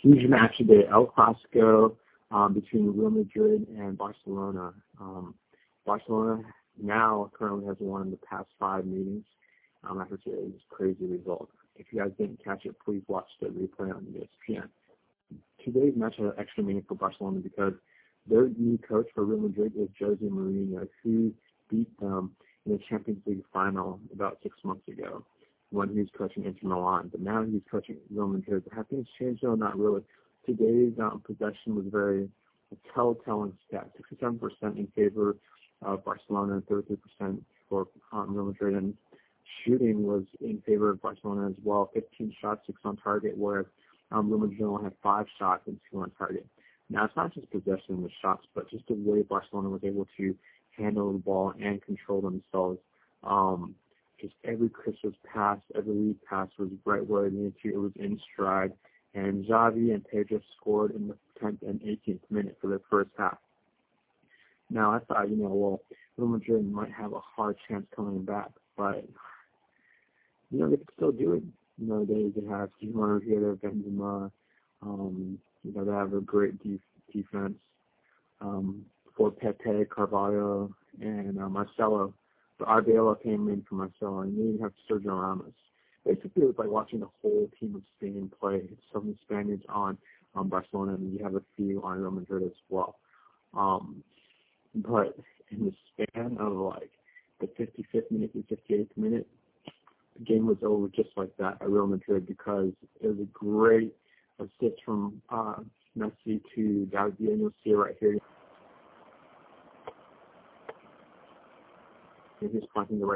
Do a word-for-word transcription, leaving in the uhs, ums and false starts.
huge match today, El Clasico, um, between Real Madrid and Barcelona. Um, Barcelona now currently has won the past five meetings um, after today's crazy result. If you guys didn't catch it, please watch the replay on E S P N. Today's match had extra meaning for Barcelona because their new coach for Real Madrid is Jose Mourinho, who beat them in the Champions League final about six months ago when he was coaching Inter Milan. But now he's coaching Real Madrid. Have things changed? No, not really. Today's um, possession was very a telltale stat, sixty-seven percent in favor of Barcelona and thirty-three percent for um, Real Madrid. And shooting was in favor of Barcelona as well, fifteen shots, six on target, whereas um, Real Madrid only had five shots and two on target. Now, it's not just possession of the shots, but just the way Barcelona was able to handle the ball and control themselves. Um, just every Christmas pass, every lead pass was right where it needed to. It was in stride. And Xavi and Pedro scored in the tenth and eighteenth minute for the first half. Now, I thought, you know, well, Real Madrid might have a hard chance coming back, but, you know, they could still do it. You know, they, they have Simon Riera, Benzema, um, you know, they have a great def- defense um, for Pepe, Carvalho, and uh, Marcelo. But Arbeloa came in for Marcelo, and you even have Sergio Ramos. Basically, it was like watching the whole team of Spain play. So many Spaniards on on Barcelona, and you have a few on Real Madrid as well. Um, but in the span of like the fifty-fifth minute to fifty-eighth minute, the game was over just like that at Real Madrid because it was a great assist from uh, Messi to David, and you'll see it right here. He's pointing the right